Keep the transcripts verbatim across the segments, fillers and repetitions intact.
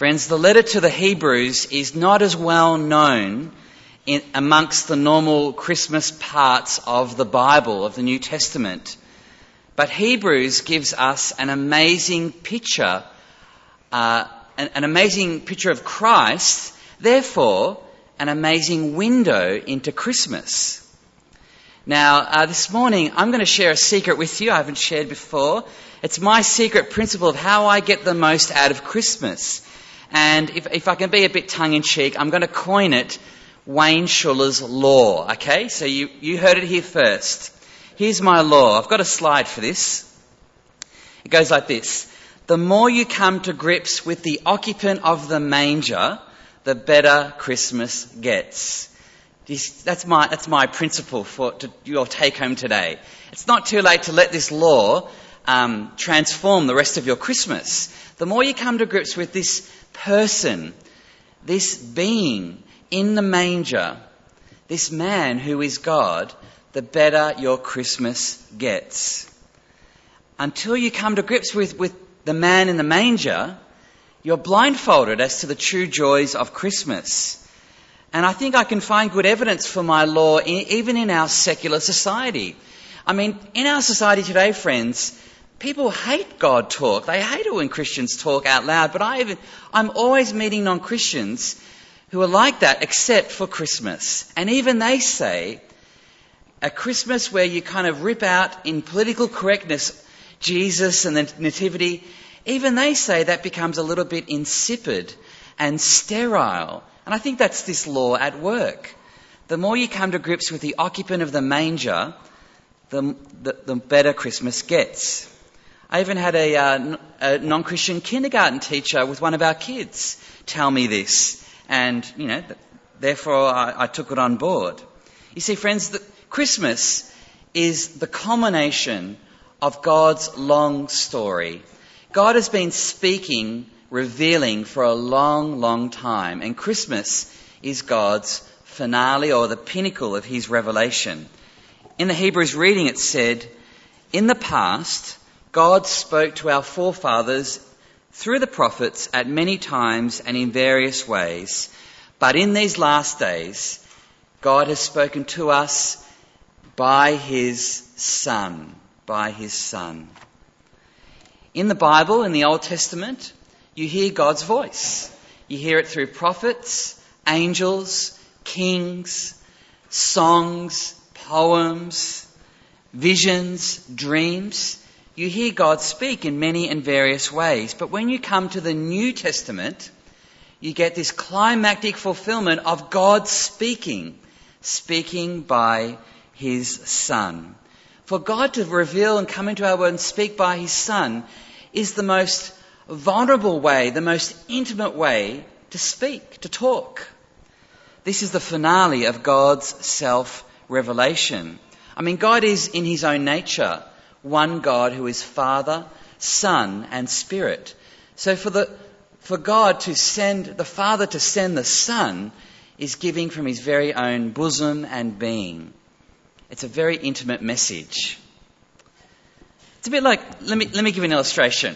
Friends, the letter to the Hebrews is not as well known in, amongst the normal Christmas parts of the Bible, of the New Testament. But Hebrews gives us an amazing picture, uh, an, an amazing picture of Christ, therefore an amazing window into Christmas. Now, uh, this morning I'm going to share a secret with you I haven't shared before. It's my secret principle of how I get the most out of Christmas. And if, if I can be a bit tongue-in-cheek, I'm going to coin it Wayne Schuller's law, okay? So you, you heard it here first. Here's my law. I've got a slide for this. It goes like this. The more you come to grips with the occupant of the manger, the better Christmas gets. That's my, that's my principle for to, your take-home today. It's not too late to let this law um, transform the rest of your Christmas. The more you come to grips with this person, this being in the manger, this man who is God, the better your Christmas gets. Until you come to grips with, with the man in the manger, you're blindfolded as to the true joys of Christmas. And I think I can find good evidence for my law in, even in our secular society. I mean, in our society today, friends, people hate God talk. They hate it when Christians talk out loud. But I even, I'm always meeting non-Christians who are like that, except for Christmas. And even they say, a Christmas where you kind of rip out in political correctness Jesus and the Nativity, even they say that becomes a little bit insipid and sterile. And I think that's this law at work. The more you come to grips with the occupant of the manger, the, the, the better Christmas gets. I even had a, uh, a non-Christian kindergarten teacher with one of our kids tell me this. And, you know, th- therefore I, I took it on board. You see, friends, the, Christmas is the culmination of God's long story. God has been speaking, revealing for a long, long time. And Christmas is God's finale or the pinnacle of his revelation. In the Hebrews reading it said, in the past, God spoke to our forefathers through the prophets at many times and in various ways. But in these last days, God has spoken to us by his Son, by his Son. In the Bible, in the Old Testament, you hear God's voice. You hear it through prophets, angels, kings, songs, poems, visions, dreams. You hear God speak in many and various ways. But when you come to the New Testament, you get this climactic fulfillment of God speaking, speaking by his Son. For God to reveal and come into our world and speak by his Son is the most vulnerable way, the most intimate way to speak, to talk. This is the finale of God's self-revelation. I mean, God is in his own nature one God who is Father, Son, and Spirit. So for the for God to send, the Father to send the Son is giving from his very own bosom and being. It's a very intimate message. It's a bit like, let me let me give you an illustration.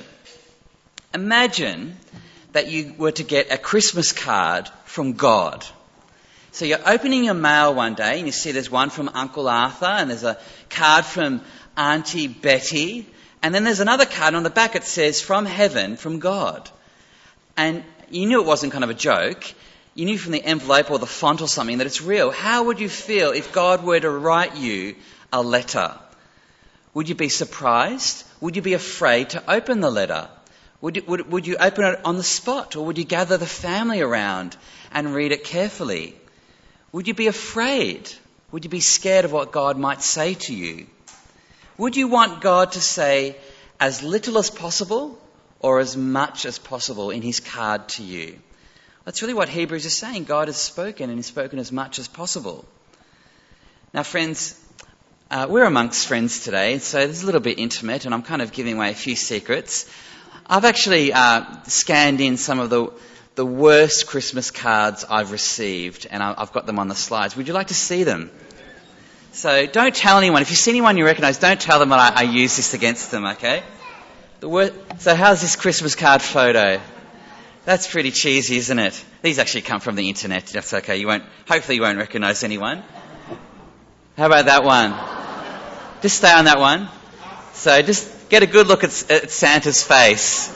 Imagine that you were to get a Christmas card from God. So you're opening your mail one day and you see there's one from Uncle Arthur and there's a card from Auntie Betty, and then there's another card on the back. It says, from heaven, from God. And you knew it wasn't kind of a joke. You knew from the envelope or the font or something that it's real. How would you feel if God were to write you a letter? Would you be surprised? Would you be afraid to open the letter? Would you, would, would you open it on the spot, or would you gather the family around and read it carefully? Would you be afraid? Would you be scared of what God might say to you? Would you want God to say as little as possible or as much as possible in his card to you? That's really what Hebrews is saying. God has spoken, and he's spoken as much as possible. Now, friends, uh, we're amongst friends today, so this is a little bit intimate, and I'm kind of giving away a few secrets. I've actually uh, scanned in some of the the worst Christmas cards I've received, and I've got them on the slides. Would you like to see them? So don't tell anyone. If you see anyone you recognise, don't tell them that I, I use this against them, okay? The wor- so how's this Christmas card photo? That's pretty cheesy, isn't it? These actually come from the internet. That's okay. You won't, hopefully you won't recognise anyone. How about that one? Just stay on that one. So just get a good look at, at Santa's face.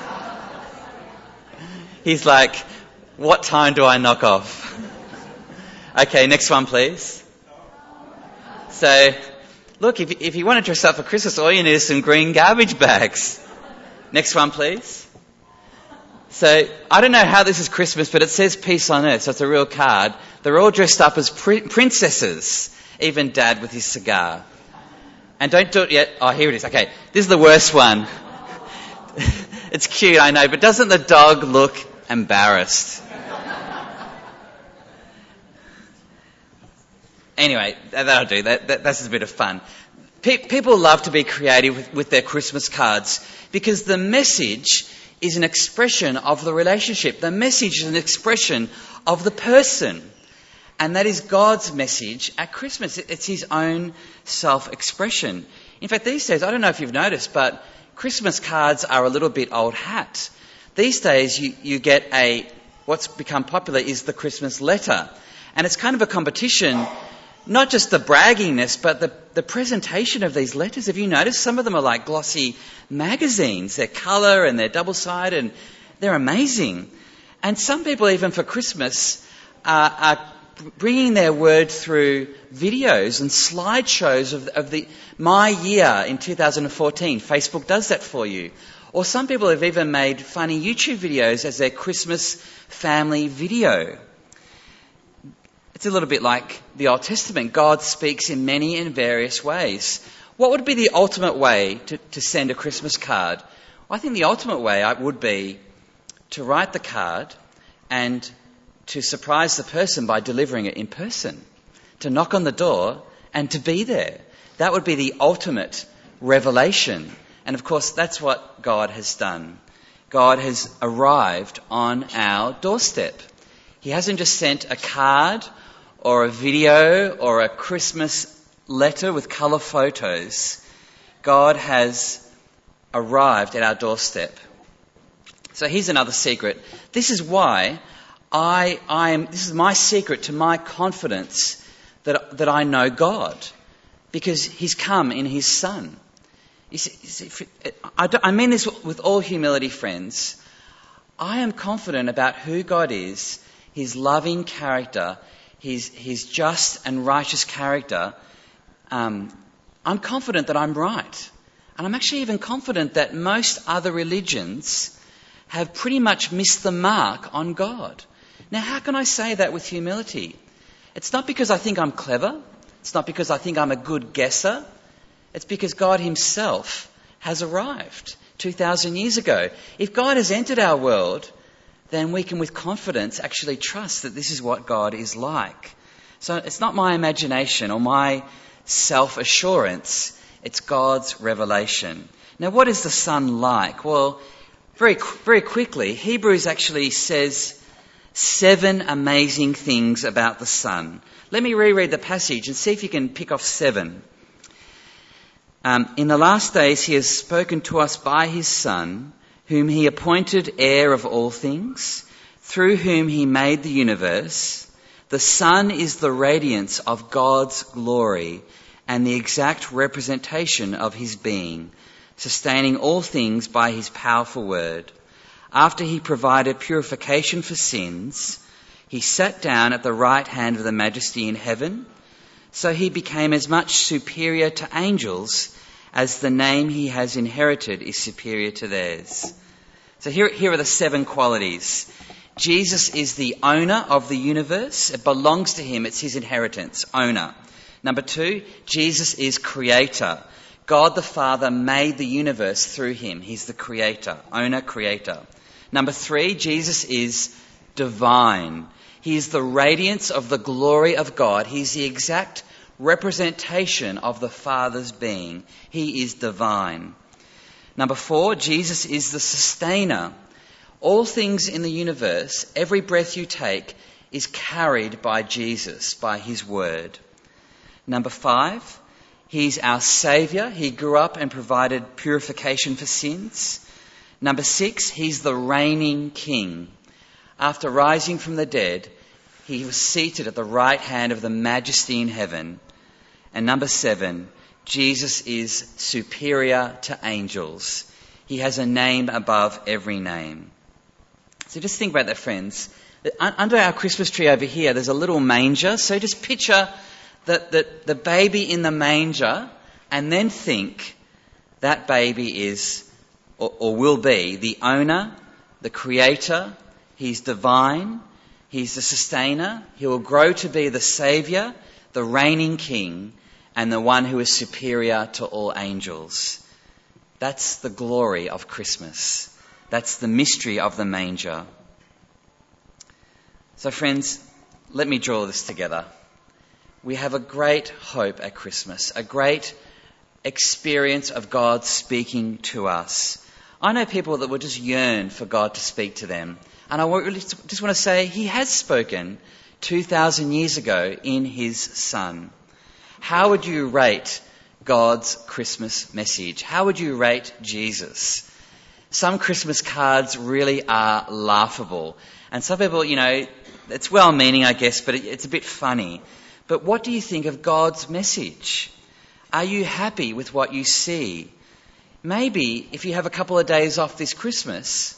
He's like, what time do I knock off? Okay, next one, please. So, look, if, if you want to dress up for Christmas, all you need is some green garbage bags. Next one, please. So, I don't know how this is Christmas, but it says peace on earth, so it's a real card. They're all dressed up as pri- princesses, even Dad with his cigar. And don't do it yet. Oh, here it is. Okay, this is the worst one. It's cute, I know, but doesn't the dog look embarrassed? Anyway, that'll do. That, that, that's a bit of fun. Pe- people love to be creative with, with their Christmas cards because the message is an expression of the relationship. The message is an expression of the person. And that is God's message at Christmas. It's his own self-expression. In fact, these days, I don't know if you've noticed, but Christmas cards are a little bit old hat. These days, you, you get a, what's become popular is the Christmas letter. And it's kind of a competition, not just the bragginess, but the, the presentation of these letters. Have you noticed? Some of them are like glossy magazines. They're colour and they're double-sided and they're amazing. And some people, even for Christmas, uh, are bringing their word through videos and slideshows of, of the my year in two thousand fourteen. Facebook does that for you. Or some people have even made funny YouTube videos as their Christmas family video. It's a little bit like the Old Testament. God speaks in many and various ways. What would be the ultimate way to, to send a Christmas card? Well, I think the ultimate way would be to write the card and to surprise the person by delivering it in person, to knock on the door and to be there. That would be the ultimate revelation. And of course, that's what God has done. God has arrived on our doorstep. He hasn't just sent a card or a video or a Christmas letter with colour photos. God has arrived at our doorstep. So here's another secret. This is why I, I am, this is my secret to my confidence that, that I know God. Because he's come in his Son. You see, you see, I, I mean this with all humility, friends. I am confident about who God is, his loving character, his, his just and righteous character. Um, I'm confident that I'm right. And I'm actually even confident that most other religions have pretty much missed the mark on God. Now, how can I say that with humility? It's not because I think I'm clever. It's not because I think I'm a good guesser. It's because God himself has arrived two thousand years ago. If God has entered our world, then we can with confidence actually trust that this is what God is like. So it's not my imagination or my self-assurance. It's God's revelation. Now, what is the Son like? Well, very, very quickly, Hebrews actually says seven amazing things about the Son. Let me reread the passage and see if you can pick off seven. Um, in the last days he has spoken to us by his Son, whom he appointed heir of all things, through whom he made the universe. The Son is the radiance of God's glory and the exact representation of his being, sustaining all things by his powerful word. After he provided purification for sins, he sat down at the right hand of the Majesty in heaven. So he became as much superior to angels as the name he has inherited is superior to theirs. So here, here are the seven qualities. Jesus is the owner of the universe. It belongs to him. It's his inheritance. Owner. Number two, Jesus is creator. God the Father made the universe through him. He's the creator. Owner, creator. Number three, Jesus is divine. He is the radiance of the glory of God. He's the exact representation of the Father's being. He is divine. Number four, Jesus is the sustainer. All things in the universe, every breath you take, is carried by Jesus, by his word. Number five, he's our saviour. He grew up and provided purification for sins. Number six, he's the reigning king. After rising from the dead, he was seated at the right hand of the majesty in heaven. And number seven, Jesus is superior to angels. He has a name above every name. So just think about that, friends. Under our Christmas tree over here, there's a little manger. So just picture the, the, the baby in the manger and then think that baby is or, or will be the owner, the creator. He's divine. He's the sustainer. He will grow to be the saviour, the reigning king, and the one who is superior to all angels. That's the glory of Christmas. That's the mystery of the manger. So friends, let me draw this together. We have a great hope at Christmas, a great experience of God speaking to us. I know people that will just yearn for God to speak to them. And I really just want to say he has spoken two thousand years ago in his Son. How would you rate God's Christmas message? How would you rate Jesus? Some Christmas cards really are laughable. And some people, you know, it's well-meaning, I guess, but it's a bit funny. But what do you think of God's message? Are you happy with what you see? Maybe if you have a couple of days off this Christmas,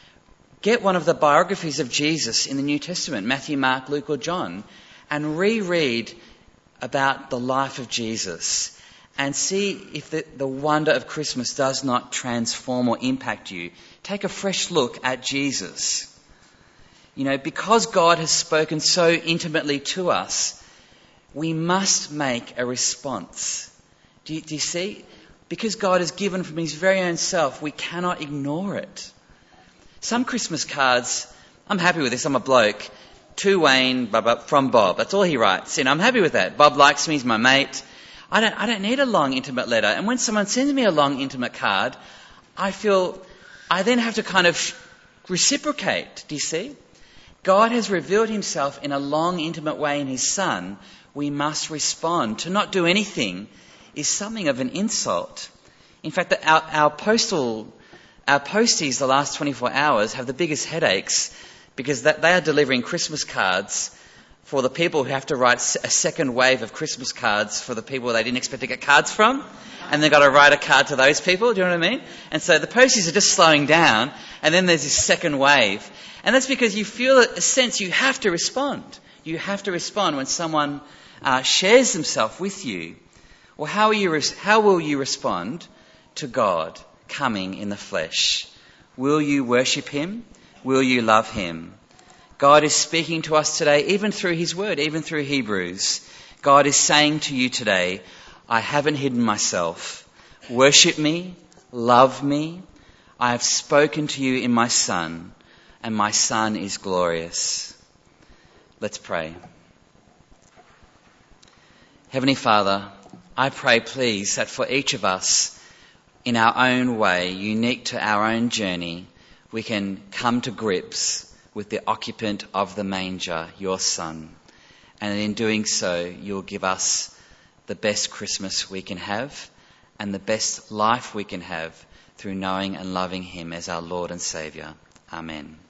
get one of the biographies of Jesus in the New Testament, Matthew, Mark, Luke or John, and reread about the life of Jesus and see if the, the wonder of Christmas does not transform or impact you. Take a fresh look at Jesus. You know, because God has spoken so intimately to us, we must make a response. Do you, do you see? Because God has given from his very own self, we cannot ignore it. Some Christmas cards, I'm happy with this, I'm a bloke. To Wayne, from Bob. That's all he writes. You know, I'm happy with that. Bob likes me, he's my mate. I don't, I don't need a long, intimate letter. And when someone sends me a long, intimate card, I feel, I then have to kind of reciprocate. Do you see? God has revealed himself in a long, intimate way in his Son. We must respond. To not do anything is something of an insult. In fact, our, our postal, our posties the last twenty-four hours have the biggest headaches because that they are delivering Christmas cards for the people who have to write a second wave of Christmas cards for the people they didn't expect to get cards from. And they've got to write a card to those people, do you know what I mean? And so the posties are just slowing down, and then there's this second wave. And that's because you feel a sense you have to respond. You have to respond when someone uh, shares themselves with you. Well, how will you, res- how will you respond to God coming in the flesh? Will you worship him? Will you love him? God is speaking to us today, even through his word, even through Hebrews. God is saying to you today, I haven't hidden myself. Worship me, love me. I have spoken to you in my Son, and my Son is glorious. Let's pray. Heavenly Father, I pray, please, that for each of us, in our own way, unique to our own journey, we can come to grips with the occupant of the manger, your Son. And in doing so, you'll give us the best Christmas we can have and the best life we can have through knowing and loving him as our Lord and Saviour. Amen.